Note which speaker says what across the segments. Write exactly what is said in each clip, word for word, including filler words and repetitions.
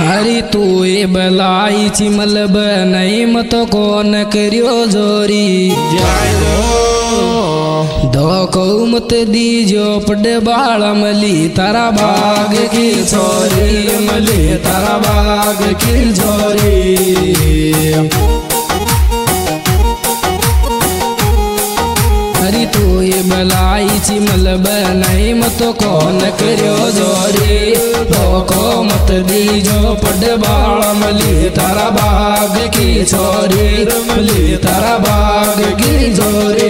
Speaker 1: हरी तू ए बलाई चिमल बनई मत कौन करियो जोरी धोखो मत दीजो पड़े बाल मली तारा बाग की छोरी मली तारा बाग की छोरी। हरी तू ये बलाई चिमल बनई मत कौन करियो जोरी धोखो मत दीजो पड़ बाल मली तारा बाग की छोरी मली तारा बाग की छोरी।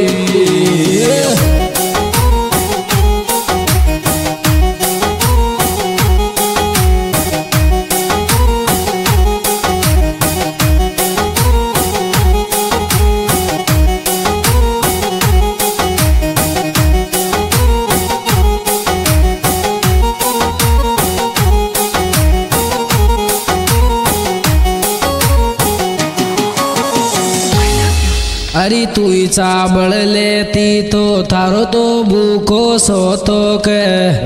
Speaker 1: अरे तू चावल लेती तो थारो तो भूखो सो तो के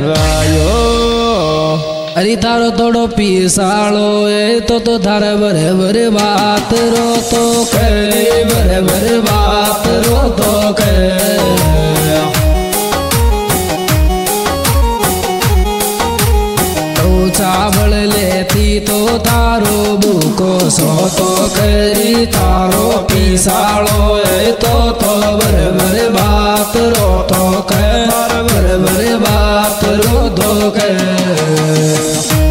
Speaker 1: अरे थारो थोड़ो पीसालो ए तो तो थार भरे भरे बात रो तो के भरे भरे बात रो तो के। चावल लेती तो तारो भूको सो तो करी तारो पीसालो ए तो तो बर बर बात रो तो कर बर बर बात रो तो कर।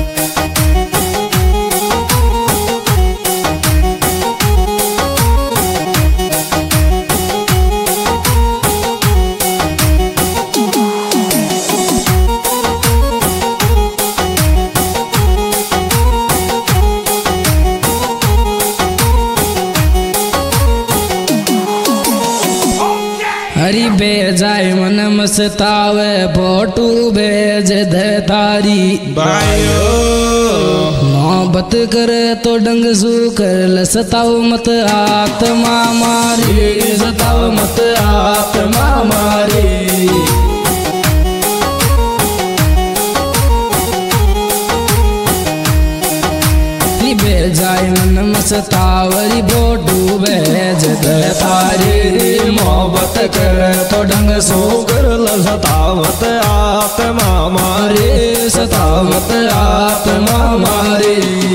Speaker 1: हरी बेजाय मन मस्तावे फोटू बेज दे तारी मोहब्बत कर तो डंग सू कर सताओ मत आत्मा मारी सताओ मत आत्मा मारी। बेजाय मन मस्तावरी बोटू बेज दे तारी मोहब्बत कर तो ढंग सो कर सतावत आत्मा मारे सतावत आत्मा मारे।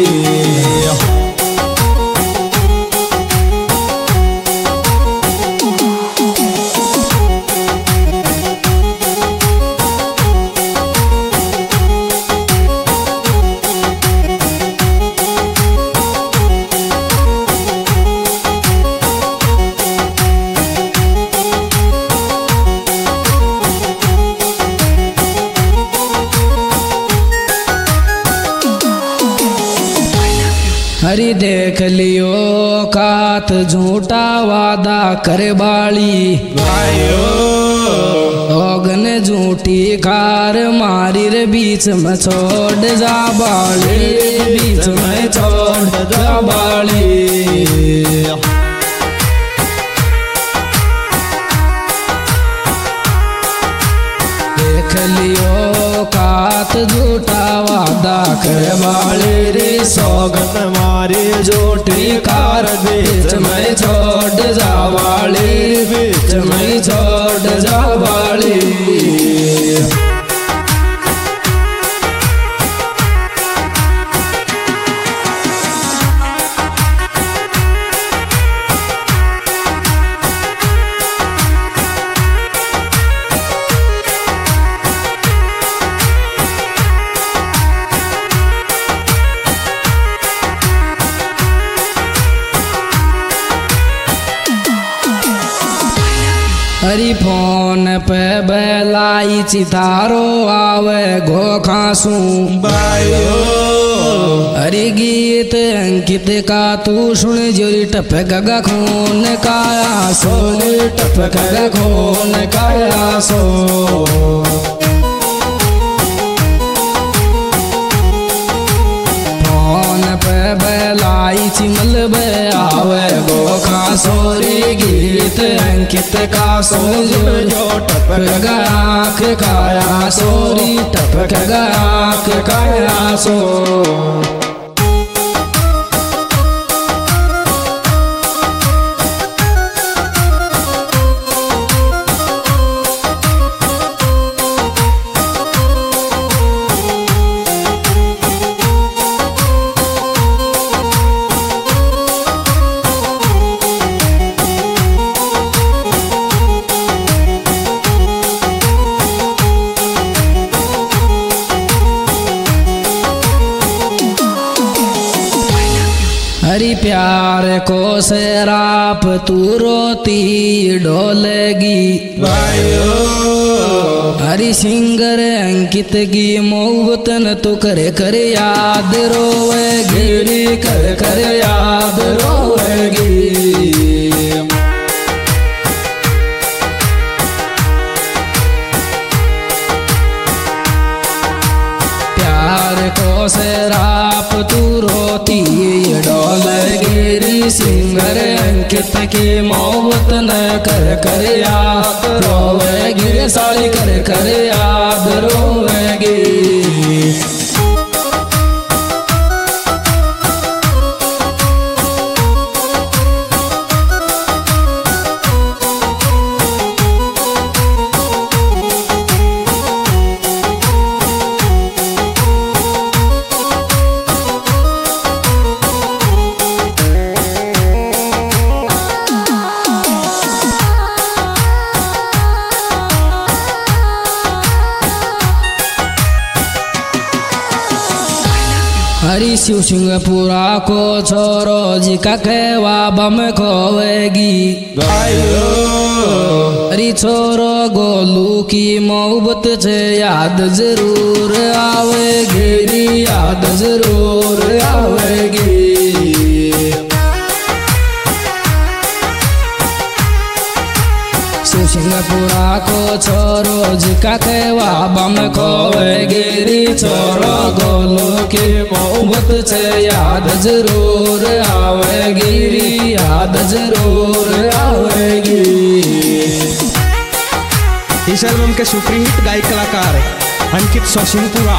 Speaker 1: हरी देख लियो कात झूठा वादा करे बाली ओगन झूठी कार मारी रे बीच में छोड़ जा बाली बीच में छोड़ जा बाली। देख लियो कात झूठा वादा करे बाली रे सौगन मारे झूठी कार बीच में छोड़ जा वाली बीच में छोड़ जा वाली। हरी फोन पे बेलाई चितारो आवे गो खासू हरी गीत अंकित का तू सुन जोरी टपक गा खून काया सो टपक गा खून काया सो। बेलाई चिमल बे आवे गो खासोरी गीत अंकित का सो जो टपक गाख काया सोरी टपक गाख काया सो। हरी प्यार को शराब तू रोती डोलेगी
Speaker 2: भाइयों।
Speaker 1: हरी सिंगर अंकित की मोहब्बत न तू करे कर याद रोवेगी, कर कर याद रोवेगी। प्यार को शराब तू रोती डोलेगी, सिंगर अंकित की मोहब्बत न कर कर याद रोवेगी, साली कर कर याद रोवेगी। हरी शिव सिंहपुरा को छोरो जी का कहवा बम खोवेगी
Speaker 2: भाइयों।
Speaker 1: हरी छोरो गोलू की मोहब्बत से याद जरूर आवेगी, याद जरूर आवेगी। शिव सिंहपुरा को छोरो जी का कहवा बम खोवेगी, छोरो गोलू की मोहब्बत से याद जरूर आवेगी, याद जरूर आवेगी।
Speaker 2: इस एल्बम के सुपरहिट गायक कलाकार अंकित सिंहपुरा।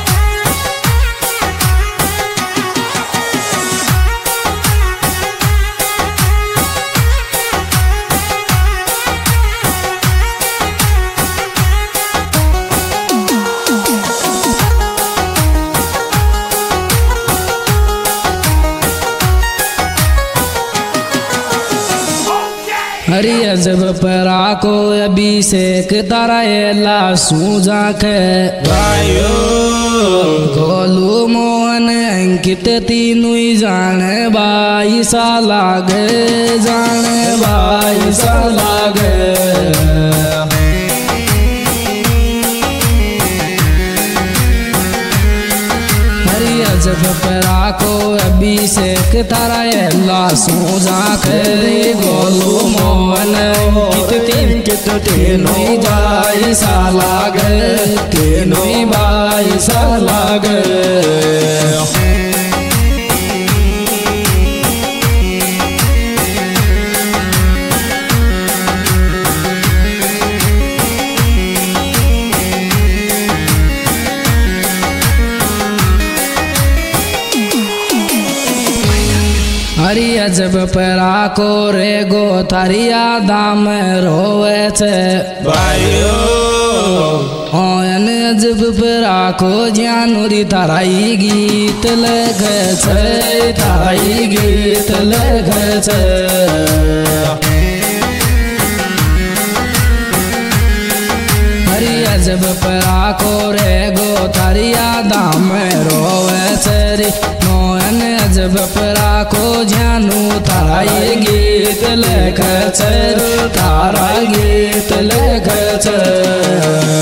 Speaker 1: हरी अजब परा को अभिषेक तारा एला सूझा के
Speaker 2: भाइयों।
Speaker 1: गोलू मोहन अंकित तीनू ही जाने बाई सा लागे, जाने बाई सा लागे। हरी अजब परा को अभिषेक तारा एला सूझा के गोलू मोहन अंकित तीनों ही बाई सा लागे, तीनों ही बाई सा लागे। हरी अजब परा को रे गो थारी यादा में रोवे छे
Speaker 2: भाइयों।
Speaker 1: ओयन अजब परा को ज्ञानुरी ताराई गीत लगे छे, ताराई गीत लगे छे। हरी अजब परा को रे गो थारी यादा में रोवे छे रे, मोहन अजब परा को जानू तारा ये गीत लेख छे, तारा गीत लेख छे।